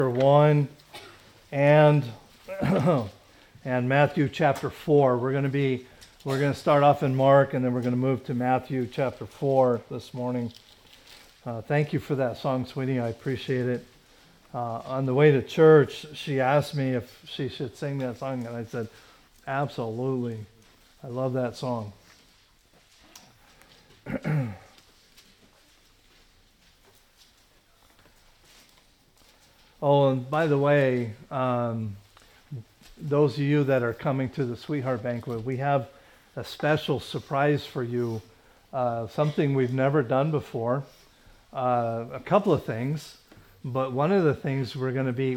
1 and and Matthew chapter 4. We're going to start off in Mark, and then we're going to move to Matthew chapter 4 this morning. Thank you for that song, sweetie. I appreciate it. On the way to church, she asked me if she should sing that song, and I said, absolutely. I love that song. Oh, and by the way, those of you that are coming to the Sweetheart Banquet, we have a special surprise for you, something we've never done before, a couple of things, but one of the things I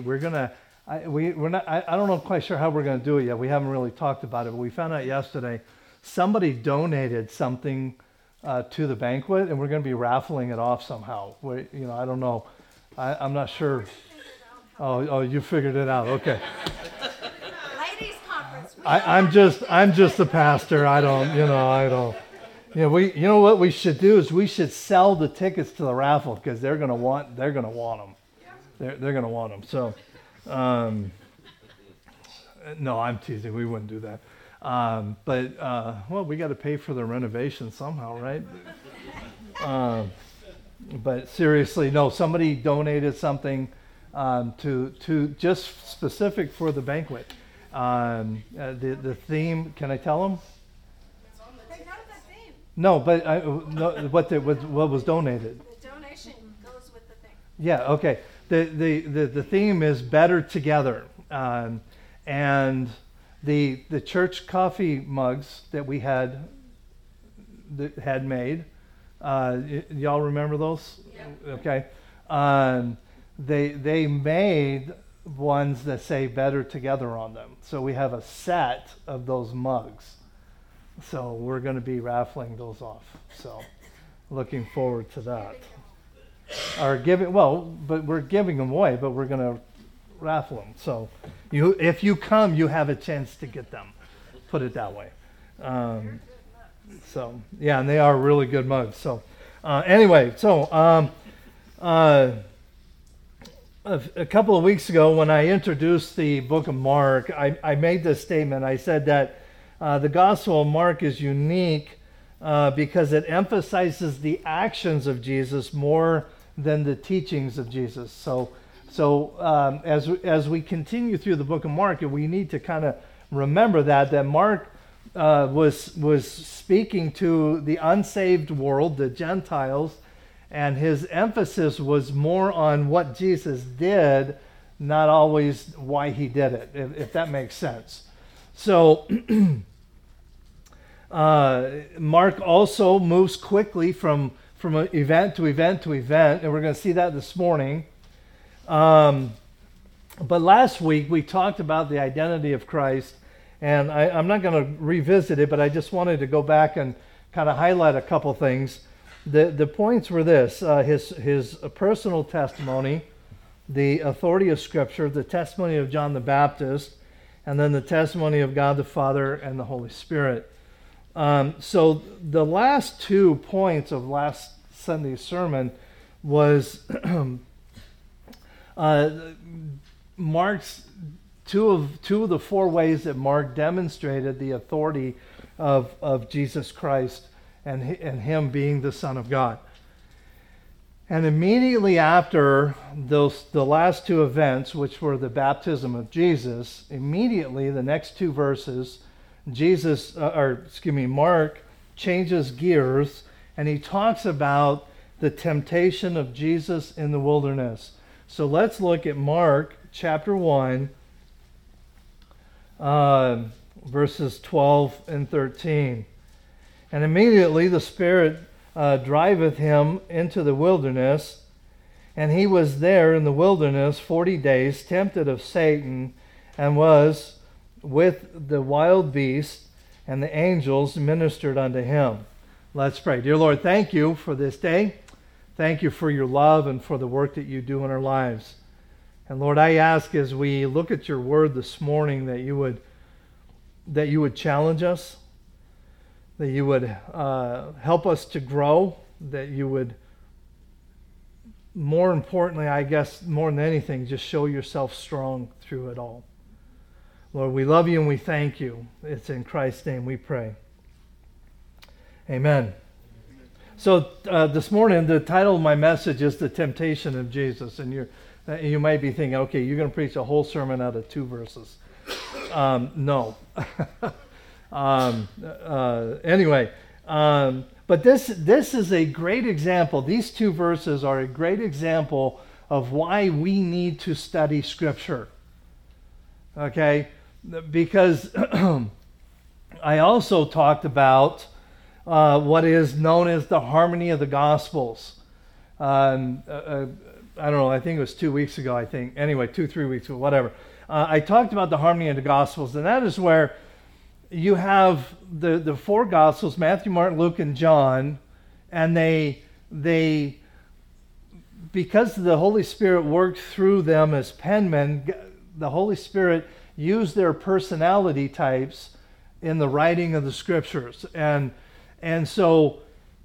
don't know quite sure how we're going to do it yet. We haven't really talked about it, but we found out yesterday somebody donated something to the banquet, and we're going to be raffling it off somehow. I don't know. I'm not sure. Oh, you figured it out. Okay. Ladies conference. I'm just the pastor. I don't. You know what we should do is we should sell the tickets to the raffle because they're gonna want them. They're gonna want them. So, no, I'm teasing. We wouldn't do that. But we got to pay for the renovation somehow, right? But seriously, no. Somebody donated something. To just specific for the banquet. The theme, can I tell them? They know the theme. No, but what was donated? The donation goes with the thing. Yeah, okay. The theme is better together, and the church coffee mugs that we had made. Y'all remember those? Yeah. Okay. They made ones that say better together on them. So we have a set of those mugs. So we're going to be raffling those off. So looking forward to that. But we're giving them away, but we're going to raffle them. So if you come, you have a chance to get them. Put it that way. And they are really good mugs. So a couple of weeks ago, when I introduced the book of Mark, I made this statement. I said that the Gospel of Mark is unique because it emphasizes the actions of Jesus more than the teachings of Jesus. So as we continue through the book of Mark, we need to kind of remember that Mark was speaking to the unsaved world, the Gentiles, and his emphasis was more on what Jesus did, not always why he did it, if that makes sense. So Mark also moves quickly from event to event to event, and we're going to see that this morning. But last week we talked about the identity of Christ, and I'm not going to revisit it, but I just wanted to go back and kind of highlight a couple things. The points were this: his personal testimony, the authority of Scripture, the testimony of John the Baptist, and then the testimony of God the Father and the Holy Spirit. So the last 2 points of last Sunday's sermon was Mark's two of the 4 ways that Mark demonstrated the authority of Jesus Christ and him being the Son of God. And immediately after the last 2 events, which were the baptism of Jesus, immediately the next 2 verses, Mark changes gears and he talks about the temptation of Jesus in the wilderness. So let's look at Mark chapter 1, verses 12 and 13. And immediately the Spirit driveth him into the wilderness, and he was there in the wilderness 40 days, tempted of Satan, and was with the wild beasts, and the angels ministered unto him. Let's pray. Dear Lord, thank you for this day. Thank you for your love and for the work that you do in our lives. And Lord, I ask as we look at your word this morning that you would challenge us, that you would help us to grow, that you would more importantly, I guess, more than anything, just show yourself strong through it all. Lord, we love you and we thank you. It's in Christ's name we pray. Amen. So this morning, the title of my message is The Temptation of Jesus. And you might be thinking, okay, you're going to preach a whole sermon out of 2 verses. No. Anyway, but this is a great example. These 2 verses are a great example of why we need to study Scripture. Okay? Because I also talked about what is known as the harmony of the Gospels. I don't know, I think it was 2 weeks ago, Anyway, 2-3 weeks ago, whatever. I talked about the harmony of the Gospels, and that is where you have the 4 Gospels, Matthew, Mark, Luke, and John, and they because the Holy Spirit worked through them as penmen, the Holy Spirit used their personality types in the writing of the Scriptures. And so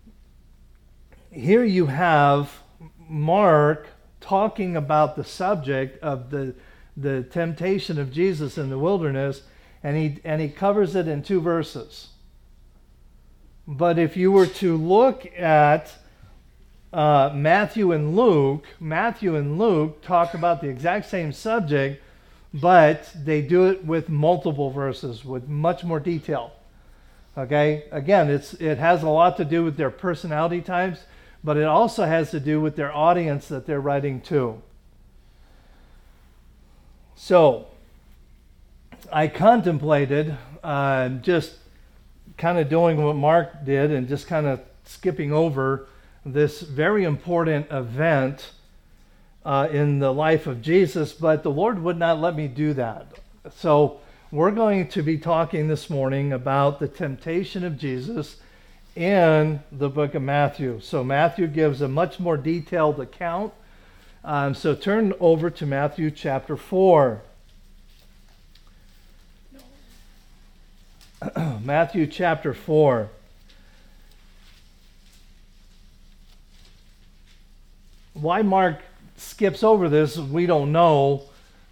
here you have Mark talking about the subject of the temptation of Jesus in the wilderness, and he covers it in 2 verses. But if you were to look at Matthew and Luke talk about the exact same subject, but they do it with multiple verses, with much more detail. Okay? Again, it has a lot to do with their personality types, but it also has to do with their audience that they're writing to. So, I contemplated just kind of doing what Mark did and just kind of skipping over this very important event in the life of Jesus, but the Lord would not let me do that. So we're going to be talking this morning about the temptation of Jesus in the book of Matthew. So Matthew gives a much more detailed account. So turn over to Matthew chapter 4. Matthew chapter 4. Why Mark skips over this, we don't know.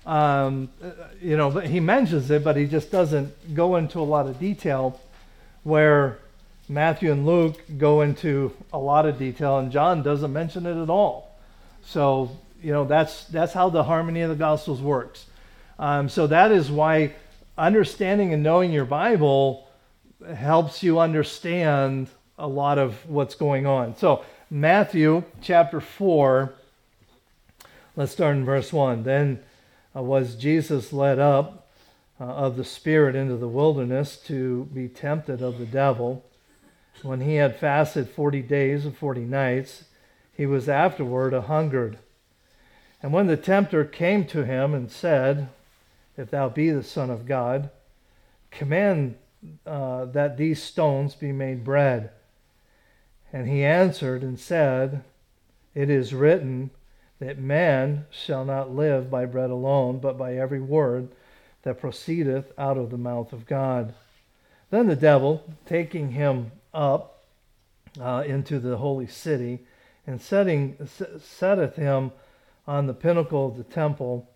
But he mentions it, but he just doesn't go into a lot of detail, where Matthew and Luke go into a lot of detail, and John doesn't mention it at all. So, that's how the harmony of the Gospels works. So that is why understanding and knowing your Bible helps you understand a lot of what's going on. So Matthew chapter 4, let's start in verse 1. Then was Jesus led up of the Spirit into the wilderness to be tempted of the devil. When he had fasted 40 days and 40 nights, he was afterward a-hungered. And when the tempter came to him and said, If thou be the Son of God, command that these stones be made bread. And he answered and said, It is written that man shall not live by bread alone, but by every word that proceedeth out of the mouth of God. Then the devil, taking him up into the holy city, and setteth him on the pinnacle of the temple,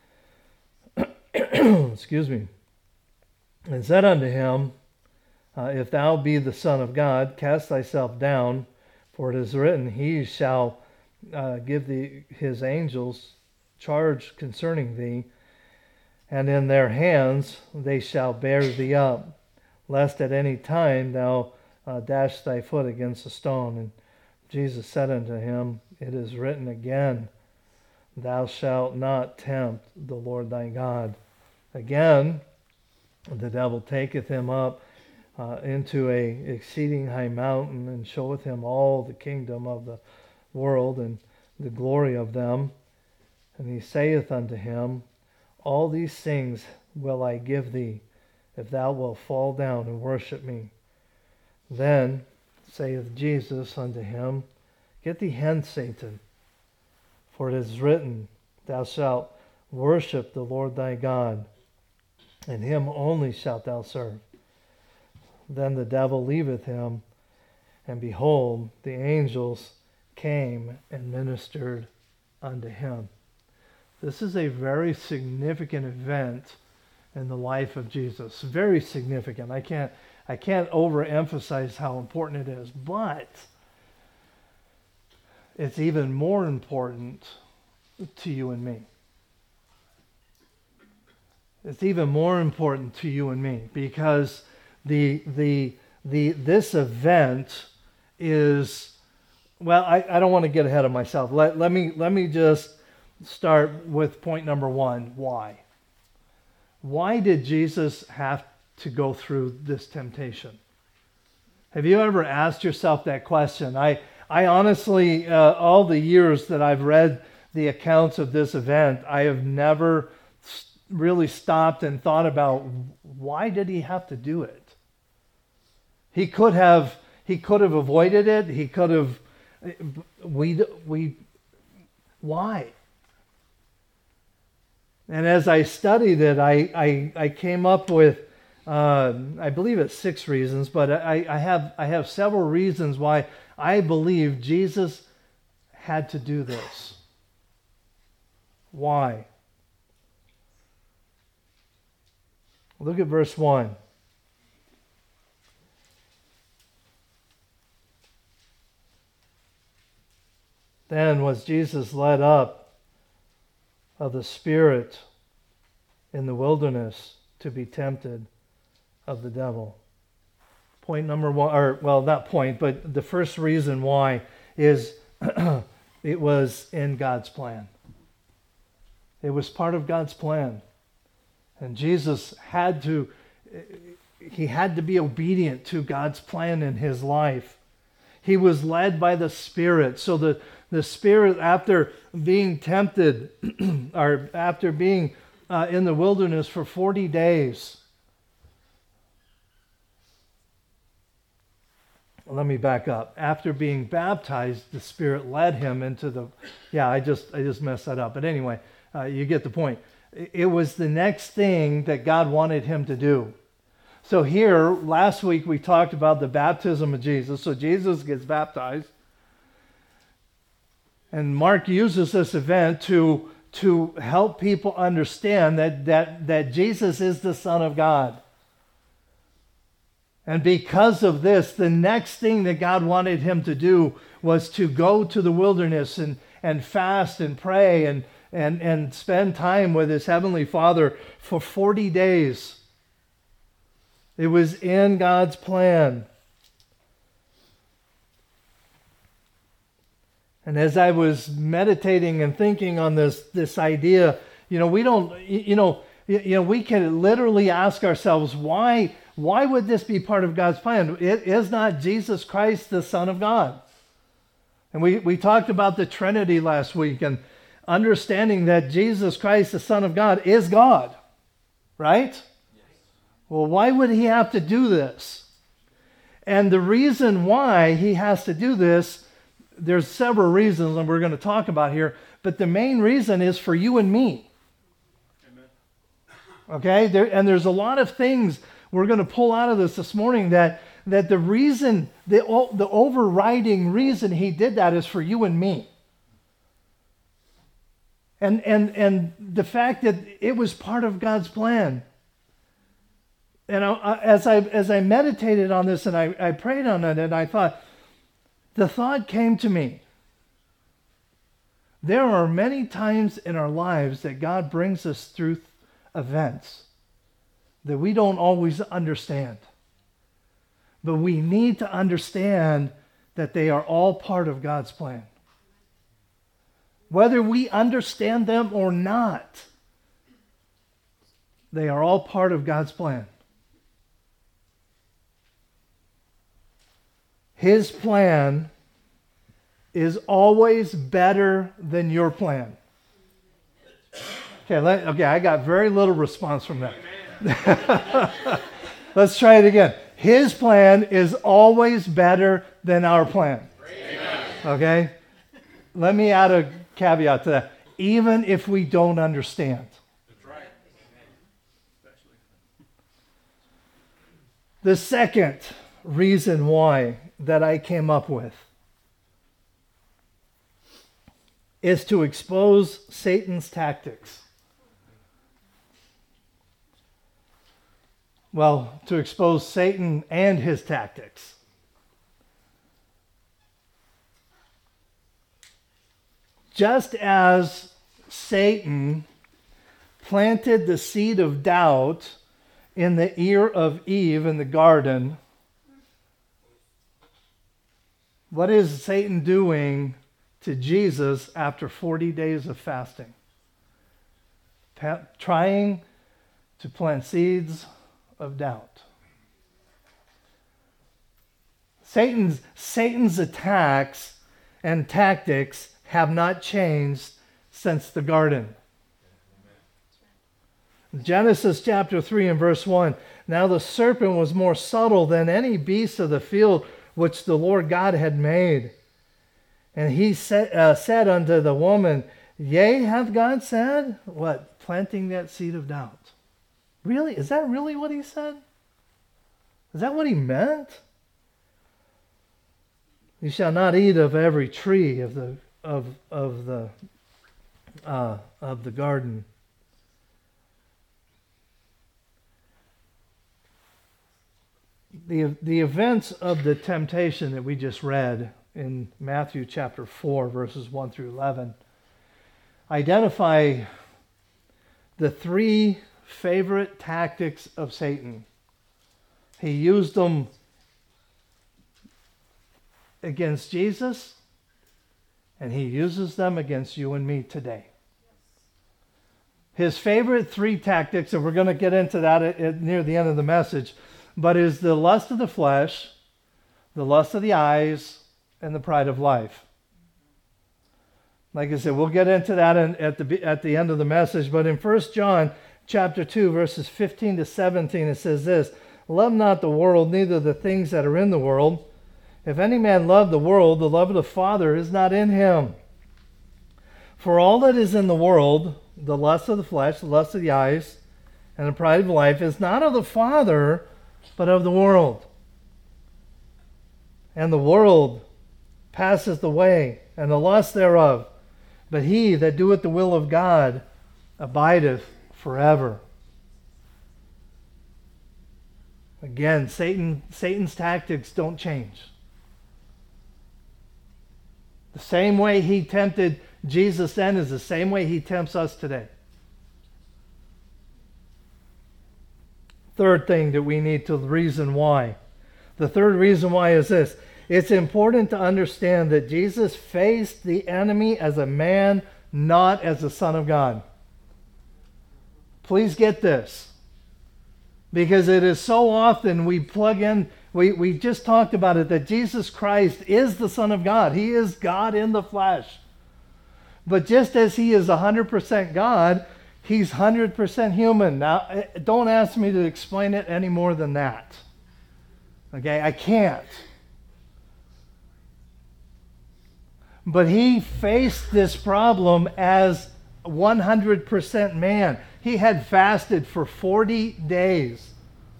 excuse me, and said unto him, If thou be the Son of God, cast thyself down, for it is written, He shall give thee his angels charge concerning thee, and in their hands they shall bear thee up, lest at any time thou dash thy foot against a stone. And Jesus said unto him, It is written again, Thou shalt not tempt the Lord thy God. Again, the devil taketh him up into a exceeding high mountain, and showeth him all the kingdom of the world and the glory of them. And he saith unto him, All these things will I give thee, if thou wilt fall down and worship me. Then saith Jesus unto him, Get thee hence, Satan, for it is written, Thou shalt worship the Lord thy God, and him only shalt thou serve. Then the devil leaveth him, and behold, the angels came and ministered unto him. This is a very significant event in the life of Jesus. Very significant. I can't overemphasize how important it is, but it's even more important to you and me. It's even more important to you and me because this event is, well, I don't want to get ahead of myself. Let me just start with point number one. Why? Why did Jesus have to go through this temptation? Have you ever asked yourself that question? I honestly, all the years that I've read the accounts of this event, I have never really stopped and thought about why did he have to do it? He could have avoided it. He could have. Why? And as I studied it, I came up with, I believe it's 6 reasons, but I have several reasons why I believe Jesus had to do this. Why? Look at verse 1. Then was Jesus led up of the Spirit in the wilderness to be tempted of the devil. Point number 1, or well, not point, but the first reason why is it was in God's plan. It was part of God's plan. And Jesus had to be obedient to God's plan in his life. He was led by the Spirit. So the Spirit, after being tempted, or after being in the wilderness for 40 days. Let me back up. After being baptized, the Spirit led him into the... Yeah, I just messed that up. But anyway, you get the point. It was the next thing that God wanted him to do. So here, last week we talked about the baptism of Jesus. So Jesus gets baptized. And Mark uses this event to help people understand that Jesus is the Son of God. And because of this, the next thing that God wanted him to do was to go to the wilderness and fast and pray and spend time with his Heavenly Father for 40 days. It was in God's plan. And as I was meditating and thinking on this idea, we can literally ask ourselves, why would this be part of God's plan? Is not Jesus Christ the Son of God? And we talked about the Trinity last week and understanding that Jesus Christ, the Son of God, is God, right? Yes. Well, why would he have to do this? And the reason why he has to do this, there's several reasons that we're going to talk about here, but the main reason is for you and me. Amen. Okay? There's a lot of things we're going to pull out of this morning that the reason, the overriding reason he did that is for you and me. And the fact that it was part of God's plan. And as I meditated on this and I prayed on it, and the thought came to me. There are many times in our lives that God brings us through events that we don't always understand. But we need to understand that they are all part of God's plan. Whether we understand them or not, they are all part of God's plan. His plan is always better than your plan. Okay, I got very little response from that. Let's try it again. His plan is always better than our plan. Okay? Let me add a caveat to that. Even if we don't understand. That's right. The second reason why that I came up with is to expose Satan's tactics. Well, to expose Satan and his tactics. Just as Satan planted the seed of doubt in the ear of Eve in the garden, what is Satan doing to Jesus after 40 days of fasting? Trying to plant seeds of doubt. Satan's attacks and tactics have not changed since the garden. Genesis chapter 3 and verse 1. Now the serpent was more subtle than any beast of the field which the Lord God had made. And he said unto the woman, Yea, hath God said? What? Planting that seed of doubt. Really? Is that really what he said? Is that what he meant? You shall not eat of every tree of the garden. The events of the temptation that we just read in Matthew chapter 4, verses 1 through 11, identify the three favorite tactics of Satan. He used them against Jesus, and he uses them against you and me today. His favorite three tactics, and we're going to get into that near the end of the message, but is the lust of the flesh, the lust of the eyes, and the pride of life. Like I said, we'll get into that at the end of the message, but in 1 John chapter 2, verses 15 to 17, it says this, Love not the world, neither the things that are in the world. If any man love the world, the love of the Father is not in him. For all that is in the world, the lust of the flesh, the lust of the eyes, and the pride of life, is not of the Father, but of the world. And the world passeth away, and the lust thereof. But he that doeth the will of God abideth forever. Again, Satan's tactics don't change. The same way he tempted Jesus then is the same way he tempts us today. Third thing that we need to reason why. The third reason why is this. It's important to understand that Jesus faced the enemy as a man, not as the Son of God. Please get this. Because it is so often we plug in, we just talked about it, that Jesus Christ is the Son of God. He is God in the flesh. But just as he is 100% God, he's 100% human. Now, don't ask me to explain it any more than that. Okay, I can't. But he faced this problem as 100% man. He had fasted for 40 days.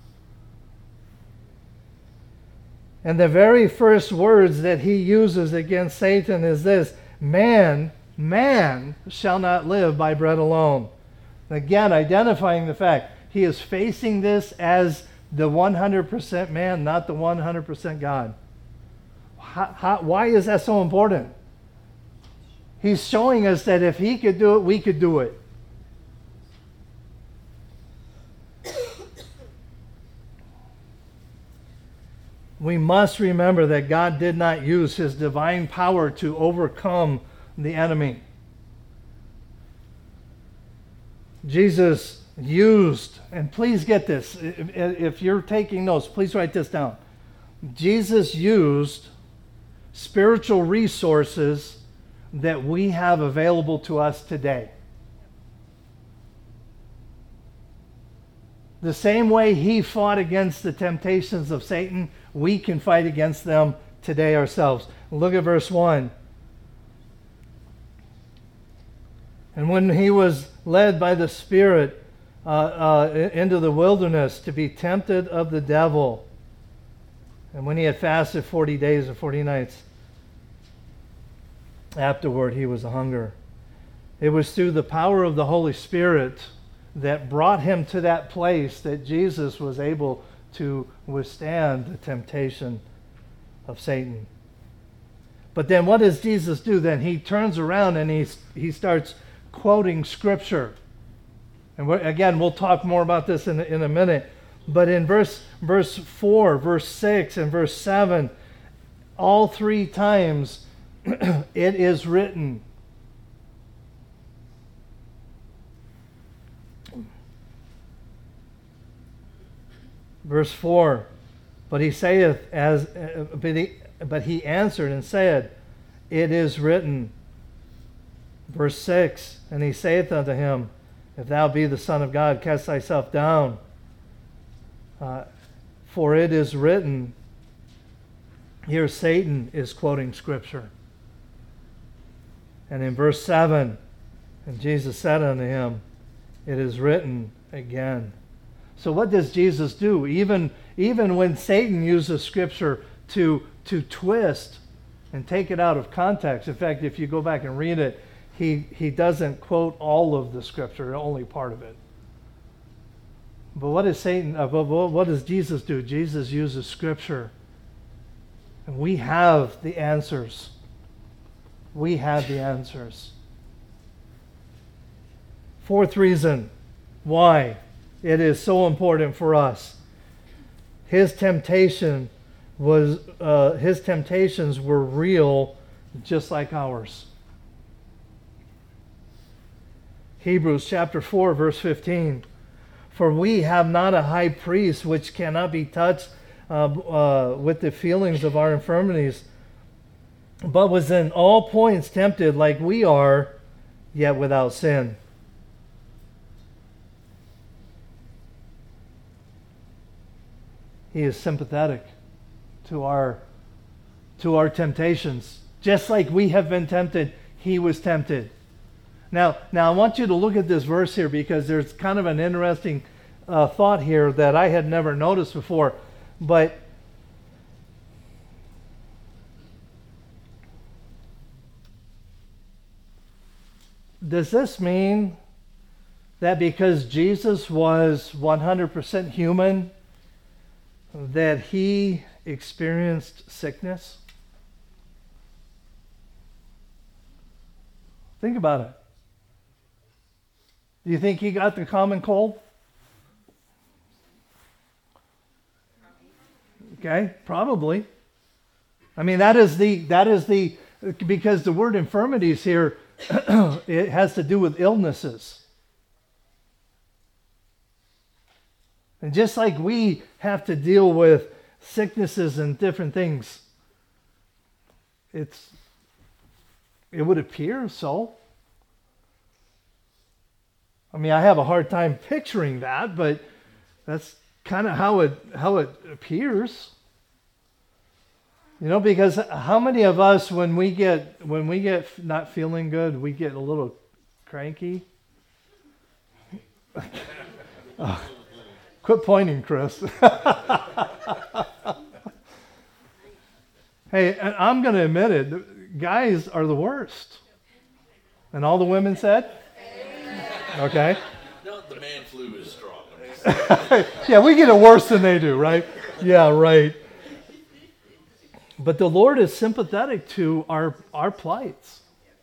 And the very first words that he uses against Satan is this, man shall not live by bread alone. Again, identifying the fact he is facing this as the 100% man, not the 100% God. Why is that so important? He's showing us that if he could do it, we could do it. We must remember that God did not use his divine power to overcome the enemy. Jesus used, and please get this, if you're taking notes, please write this down. Jesus used spiritual resources that we have available to us today. The same way he fought against the temptations of Satan, we can fight against them today ourselves. Look at verse 1. And when he was led by the Spirit into the wilderness to be tempted of the devil, and when he had fasted 40 days and 40 nights, afterward he was a hunger. It was through the power of the Holy Spirit that brought him to that place that Jesus was able to withstand the temptation of Satan. But then what does Jesus do? Then he turns around and he starts quoting Scripture. And again, we'll talk more about this in a minute. But in verse 4, verse 6, and verse 7, all three times it is written. Verse 4, but he answered and said, it is written. Verse 6, and he saith unto him, if thou be the Son of God, cast thyself down. For it is written. Here Satan is quoting Scripture. And in verse 7, and Jesus said unto him, it is written again. So what does Jesus do? Even when Satan uses Scripture to twist and take it out of context. In fact, if you go back and read it, he doesn't quote all of the Scripture, only part of it. But what does what does Jesus do? Jesus uses Scripture. And we have the answers. We have the answers. Fourth reason why it is so important for us. His temptations were real, just like ours. Hebrews chapter 4, verse 15. For we have not a high priest which cannot be touched with the feelings of our infirmities, but was in all points tempted like we are, yet without sin. He is sympathetic to our temptations. Just like we have been tempted, he was tempted. Now I want you to look at this verse here, because there's kind of an interesting thought here that I had never noticed before. But does this mean that because Jesus was 100% human, that he experienced sickness? Think about it. Do you think he got the common cold? Okay, probably. I mean, that is the because the word infirmities here it has to do with illnesses. And just like we have to deal with sicknesses and different things, it would appear so. I mean, I have a hard time picturing that, but that's kind of how it appears. You know, because how many of us, when we get not feeling good, we get a little cranky? Quit pointing, Chris. Hey, I'm going to admit it. Guys are the worst. And all the women said? Okay. No, the man flu is strong. Yeah, we get it worse than they do, right? Yeah, right. But the Lord is sympathetic to our plights.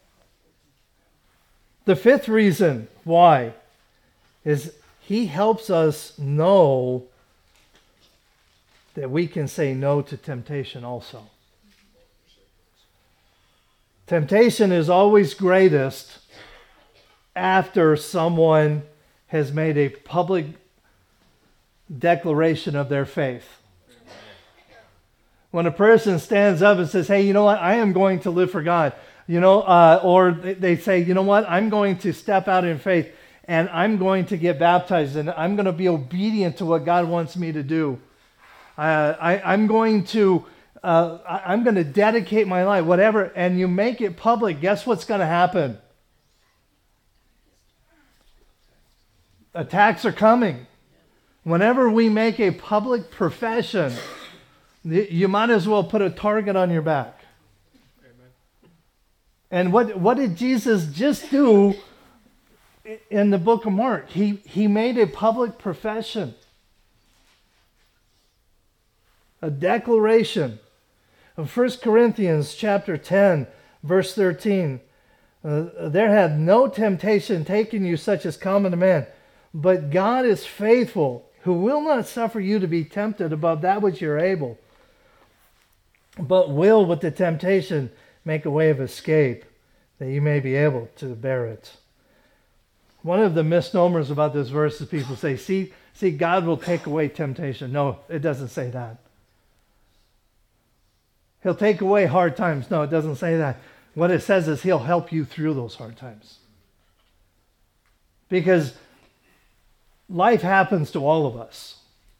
The fifth reason why is he helps us know that we can say no to temptation also. Temptation is always greatest after someone has made a public declaration of their faith. When a person stands up and says, hey, you know what, I am going to live for God, or they say, you know what, I'm going to step out in faith and I'm going to get baptized and I'm going to be obedient to what God wants me to do. I'm going to dedicate my life, whatever, and you make it public, guess what's going to happen? Attacks are coming. Whenever we make a public profession, you might as well put a target on your back. And what did Jesus just do in the book of Mark? He made a public profession, a declaration. In 1 Corinthians chapter 10, verse 13, there hath no temptation taken you such as common to man, but God is faithful, who will not suffer you to be tempted above that which you're able, but will with the temptation make a way of escape, that you may be able to bear it. One of the misnomers about this verse is people say, see, God will take away temptation. No, it doesn't say that. He'll take away hard times. No, it doesn't say that. What it says is he'll help you through those hard times. Because life happens to all of us.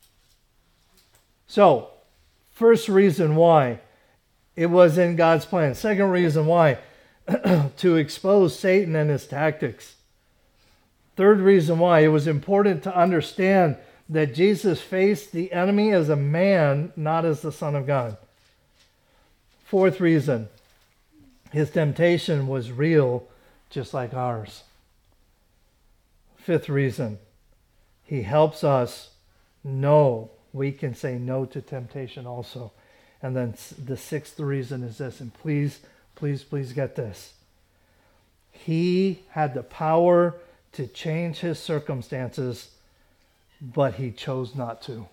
So, first reason why, it was in God's plan. Second reason why, to expose Satan and his tactics. Third reason why, it was important to understand that Jesus faced the enemy as a man, not as the Son of God. Fourth reason, his temptation was real, just like ours. Fifth reason, he helps us know we can say no to temptation also. And then the sixth reason is this, and please get this. He had the power to change his circumstances, but he chose not to.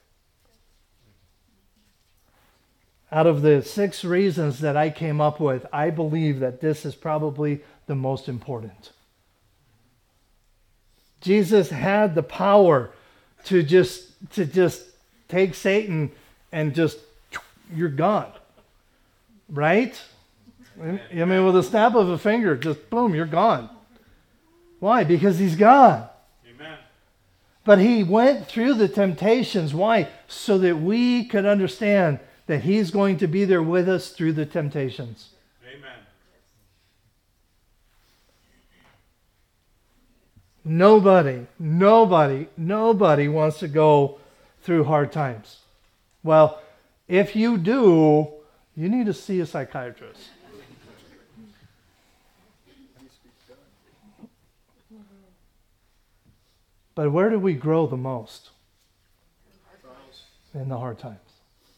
Out of the 6 reasons that I came up with, I believe that this is probably the most important. Jesus had the power to just take Satan and just, you're gone. Right? I mean, with a snap of a finger, just boom, you're gone. Why? Because he's God. Amen. But he went through the temptations. Why? So that we could understand that he's going to be there with us through the temptations. Amen. Nobody wants to go through hard times. Well, if you do, you need to see a psychiatrist. But where do we grow the most? In the hard times.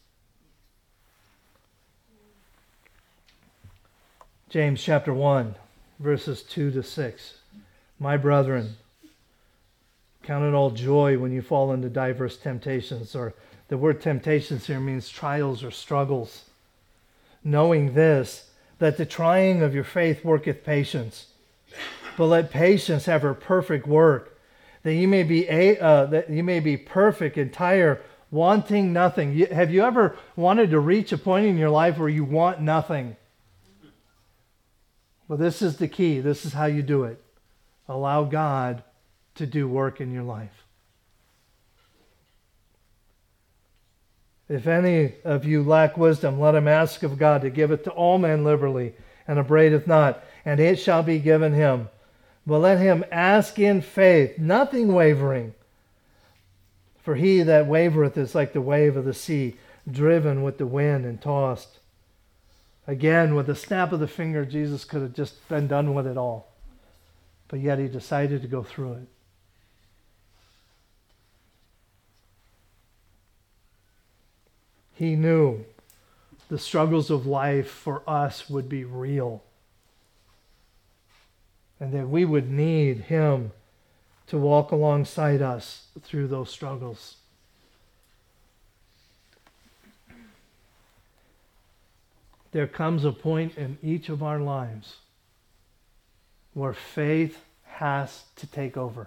James chapter 1, verses 2 to 6. My brethren, count it all joy when you fall into diverse temptations, or the word temptations here means trials or struggles. Knowing this, that the trying of your faith worketh patience. But let patience have her perfect work, that you may be perfect, entire, wanting nothing. Have you ever wanted to reach a point in your life where you want nothing? Well, this is the key. This is how you do it. Allow God to do work in your life. If any of you lack wisdom, let him ask of God to give it to all men liberally, and upbraideth not, and it shall be given him. But let him ask in faith, nothing wavering. For he that wavereth is like the wave of the sea, driven with the wind and tossed. Again, with a snap of the finger, Jesus could have just been done with it all. But yet he decided to go through it. He knew the struggles of life for us would be real. And that we would need him to walk alongside us through those struggles. There comes a point in each of our lives where faith has to take over.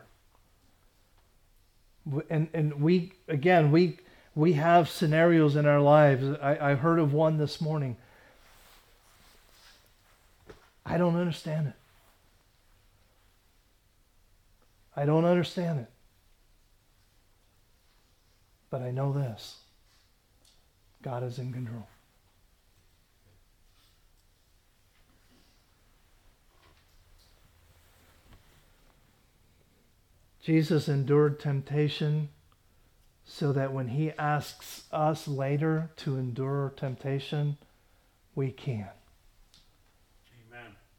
And we have scenarios in our lives. I heard of one this morning. I don't understand it. I don't understand it. But I know this. God is in control. Jesus endured temptation so that when he asks us later to endure temptation, we can. Amen.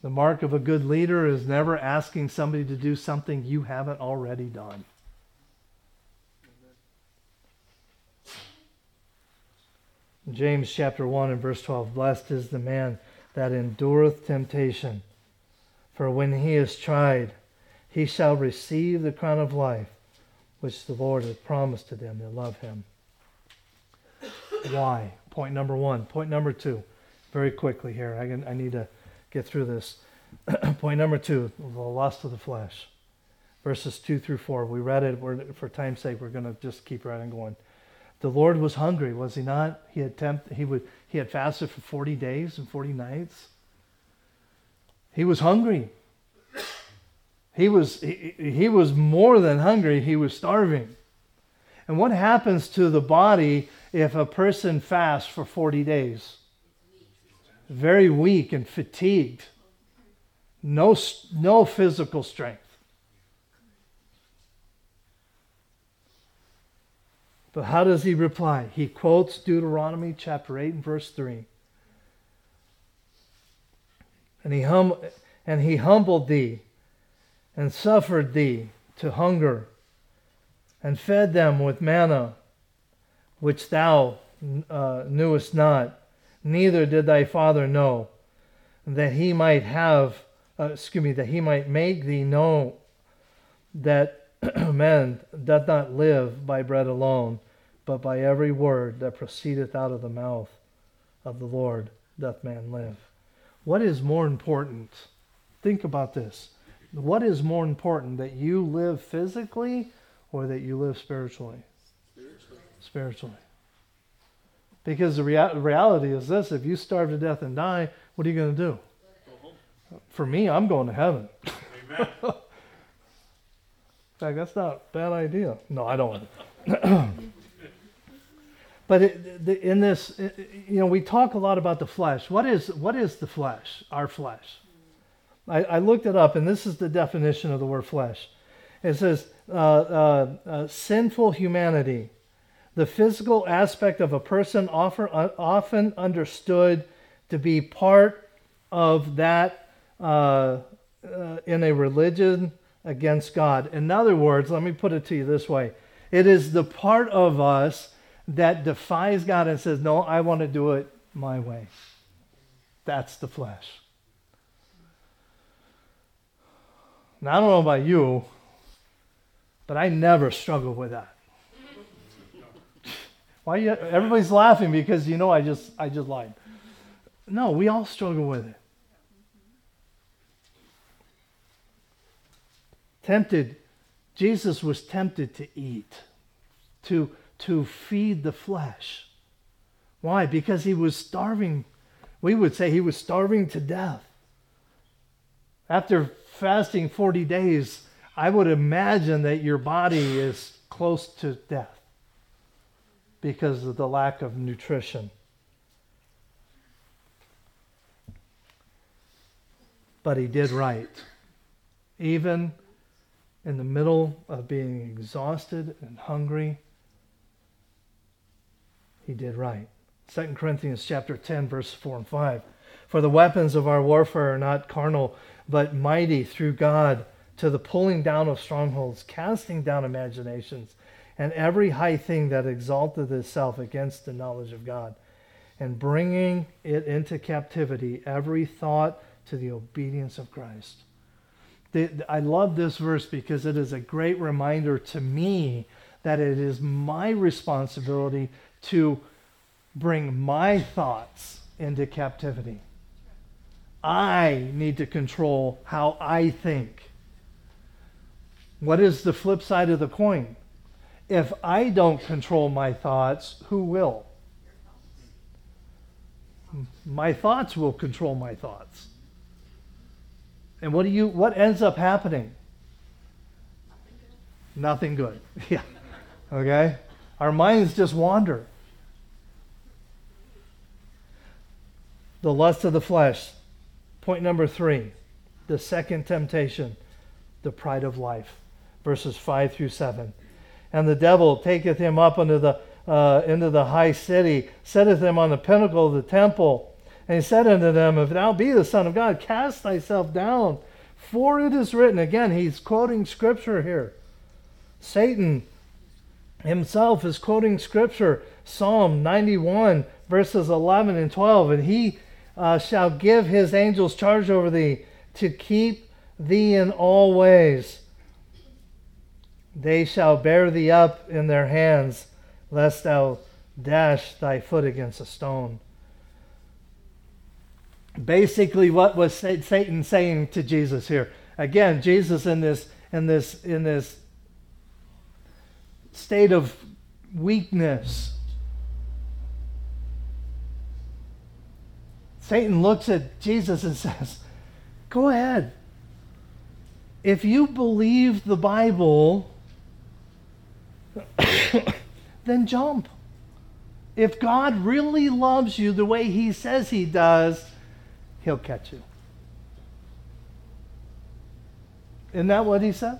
The mark of a good leader is never asking somebody to do something you haven't already done. James chapter 1 and verse 12, blessed is the man that endureth temptation, for when he is tried, he shall receive the crown of life, which the Lord hath promised to them that love him. Why? Point number one. Point number two, very quickly here. I need to get through this. Point number two, the lust of the flesh. Verses 2 through 4. We read it. For time's sake, we're going to just keep right on going. The Lord was hungry, was he not? He had fasted for 40 days and 40 nights. He was hungry. He was more than hungry. He was starving. And what happens to the body if a person fasts for 40 days? Very weak and fatigued. No physical strength. But how does he reply? He quotes Deuteronomy chapter 8 and verse 3. And he humbled thee and suffered thee to hunger and fed them with manna, which thou knewest not, neither did thy father know, that he might make thee know that man doth not live by bread alone, but by every word that proceedeth out of the mouth of the Lord doth man live. What is more important? Think about this. What is more important, that you live physically or that you live spiritually? Spiritually. Because the reality is this: if you starve to death and die, what are you going to do? For me, I'm going to heaven. Amen. In fact, that's not a bad idea. No, I don't. But in this, we talk a lot about the flesh. What is the flesh? Our flesh. I looked it up, and this is the definition of the word flesh. It says sinful humanity, the physical aspect of a person often understood to be part of that in a religion against God. In other words, let me put it to you this way. It is the part of us that defies God and says, no, I want to do it my way. That's the flesh. Now, I don't know about you, but I never struggled with that. Why? Everybody's laughing because I just lied. No, we all struggle with it. Tempted. Jesus was tempted to eat, to feed the flesh. Why? Because he was starving. We would say he was starving to death. After fasting 40 days, I would imagine that your body is close to death because of the lack of nutrition. But he did right. Even in the middle of being exhausted and hungry, he did right. 2 Corinthians chapter 10, verse 4 and 5. For the weapons of our warfare are not carnal, but mighty through God to the pulling down of strongholds, casting down imaginations, and every high thing that exalteth itself against the knowledge of God, and bringing it into captivity, every thought to the obedience of Christ. I love this verse because it is a great reminder to me that it is my responsibility to bring my thoughts into captivity. I need to control how I think. What is the flip side of the coin? If I don't control my thoughts, who will? My thoughts will control my thoughts. And what ends up happening? Nothing good. Yeah. Okay? Our minds just wander. The lust of the flesh. Point number 3. The second temptation. The pride of life. Verses 5 through 7. And the devil taketh him up into the high city, setteth him on the pinnacle of the temple, And he said unto them, If thou be the Son of God, cast thyself down. For it is written, again, he's quoting Scripture here. Satan himself is quoting Scripture, Psalm 91, verses 11 and 12. And he shall give his angels charge over thee, to keep thee in all ways. They shall bear thee up in their hands, lest thou dash thy foot against a stone. Basically, what was Satan saying to Jesus here? Again, Jesus in this state of weakness. Satan looks at Jesus and says, "Go ahead. If you believe the Bible, then jump. If God really loves you the way he says he does, he'll catch you." Isn't that what he says?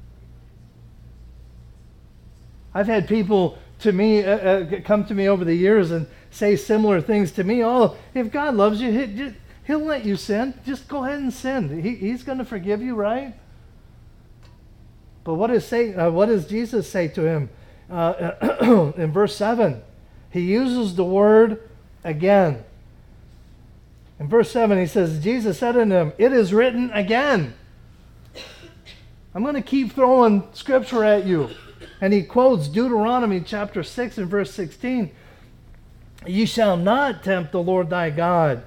I've had people to me come to me over the years and say similar things to me. Oh, if God loves you, he'll let you sin. Just go ahead and sin. He's going to forgive you, right? But what does Jesus say to him in verse 7? He uses the word again. In verse 7, he says, Jesus said unto him, "It is written again." I'm going to keep throwing Scripture at you. And he quotes Deuteronomy chapter 6 and verse 16. "You shall not tempt the Lord thy God."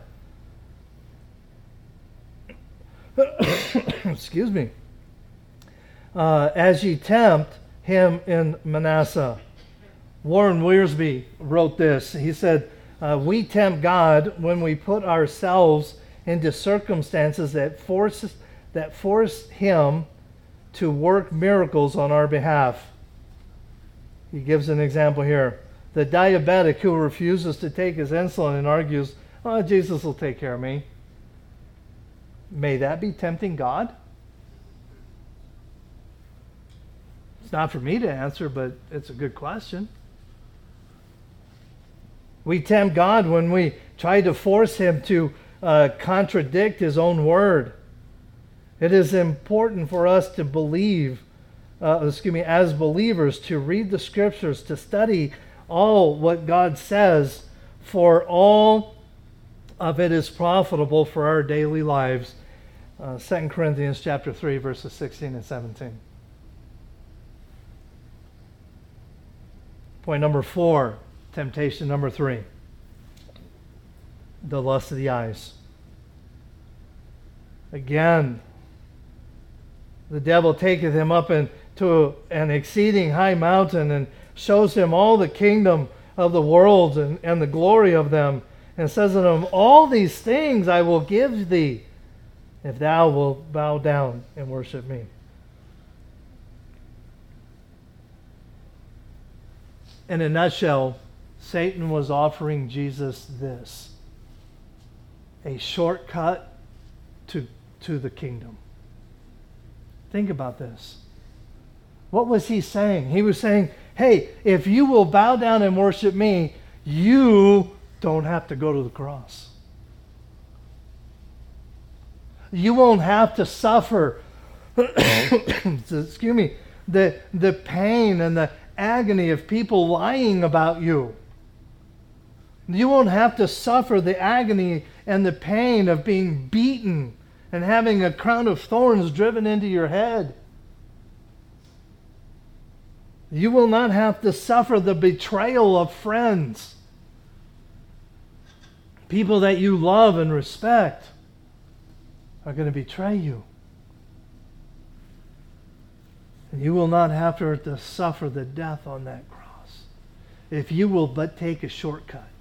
Excuse me. "As ye tempt him in Manasseh." Warren Wiersbe wrote this. He said, "We tempt God when we put ourselves into circumstances that force him to work miracles on our behalf." He gives an example here. The diabetic who refuses to take his insulin and argues, "Oh, Jesus will take care of me." May that be tempting God? It's not for me to answer, but it's a good question. We tempt God when we try to force him to contradict his own word. It is important for us to believe, as believers, to read the Scriptures, to study all what God says, for all of it is profitable for our daily lives. 2 Corinthians chapter 3, verses 16 and 17. Point number 4, temptation number 3. The lust of the eyes. Again, the devil taketh him up into an exceeding high mountain and shows him all the kingdom of the world and the glory of them, and says unto him, "All these things I will give thee, if thou wilt bow down and worship me." In a nutshell, Satan was offering Jesus this: a shortcut to the kingdom. Think about this. What was he saying? He was saying, hey, if you will bow down and worship me, you don't have to go to the cross. You won't have to suffer excuse me, the pain and the agony of people lying about you. You won't have to suffer the agony and the pain of being beaten and having a crown of thorns driven into your head. You will not have to suffer the betrayal of friends. People that you love and respect are going to betray you. And you will not have to suffer the death on that cross if you will but take a shortcut.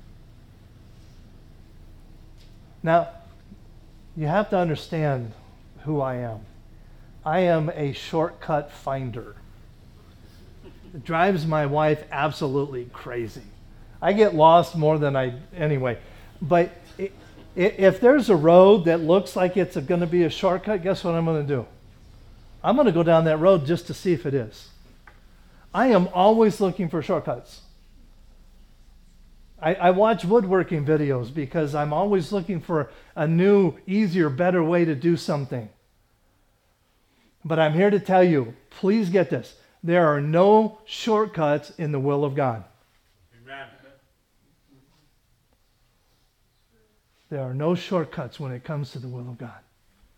Now, you have to understand who I am. I am a shortcut finder. It drives my wife absolutely crazy. I get lost more than anyway. But if there's a road that looks like it's going to be a shortcut, guess what I'm going to do? I'm going to go down that road just to see if it is. I am always looking for shortcuts. I watch woodworking videos because I'm always looking for a new, easier, better way to do something. But I'm here to tell you, please get this. There are no shortcuts in the will of God. Amen. There are no shortcuts when it comes to the will of God.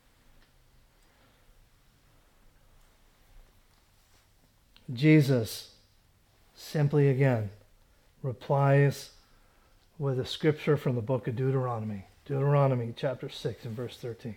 Jesus simply again replies with a scripture from the book of Deuteronomy. Deuteronomy chapter 6 and verse 13.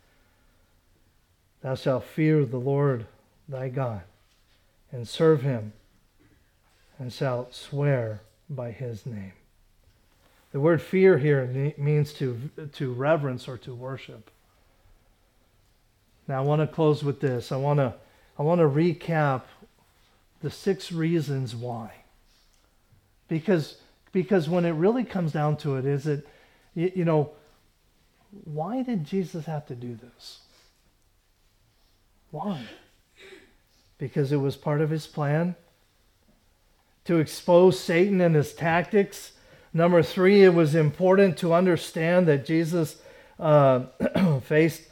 Thou shalt fear the Lord thy God and serve him, and shalt swear by his name. The word fear here means to reverence or to worship. Now I want to close with this. I want to recap the 6 reasons why. Because when it really comes down to it, is it, why did Jesus have to do this? Why? Because it was part of his plan to expose Satan and his tactics. Number 3, it was important to understand that Jesus faced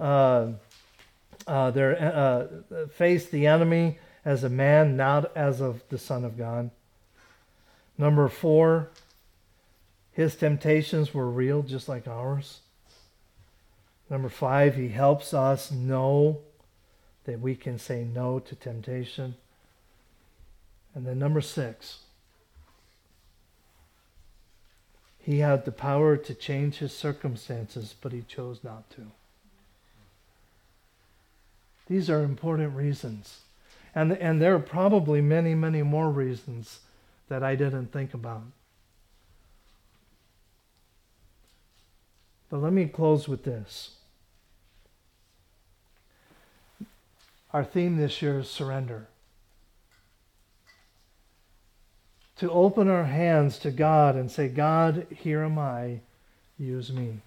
the enemy as a man, not as of the Son of God. Number 4, his temptations were real, just like ours. Number 5, he helps us know that we can say no to temptation. And then number 6, he had the power to change his circumstances, but he chose not to. These are important reasons. And there are probably many, many more reasons that I didn't think about. But let me close with this. Our theme this year is surrender. To open our hands to God and say, God, here am I, use me.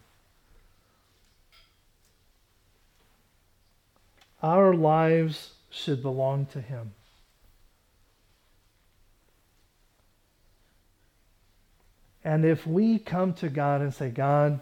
Our lives should belong to him. And if we come to God and say, God,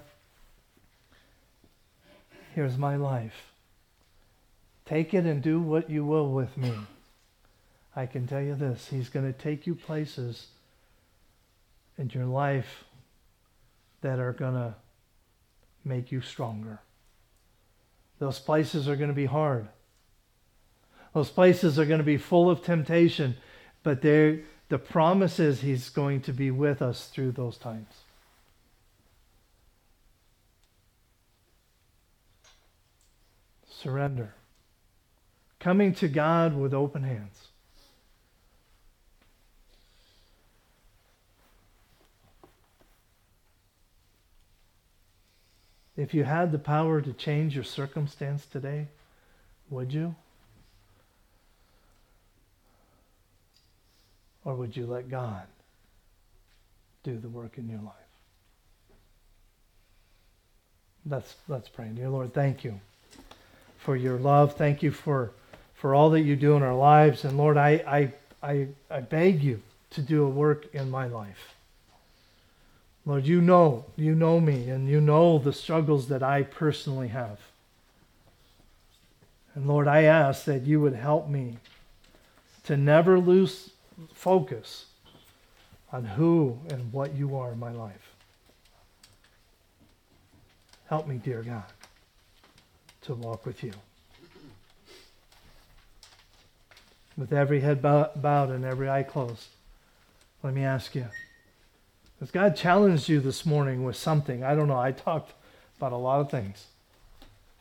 here's my life. Take it and do what you will with me. I can tell you this, he's going to take you places in your life that are going to make you stronger. Those places are going to be hard. Those places are going to be full of temptation, but the promise is he's going to be with us through those times. Surrender. Coming to God with open hands. If you had the power to change your circumstance today, would you? Or would you let God do the work in your life? Let's pray. Dear Lord, thank you for your love. Thank you for all that you do in our lives. And Lord, I beg you to do a work in my life. Lord, you know me, and you know the struggles that I personally have. And Lord, I ask that you would help me to never lose focus on who and what you are in my life. Help me, dear God, to walk with you. With every head bowed and every eye closed, let me ask you, has God challenged you this morning with something? I don't know. I talked about a lot of things.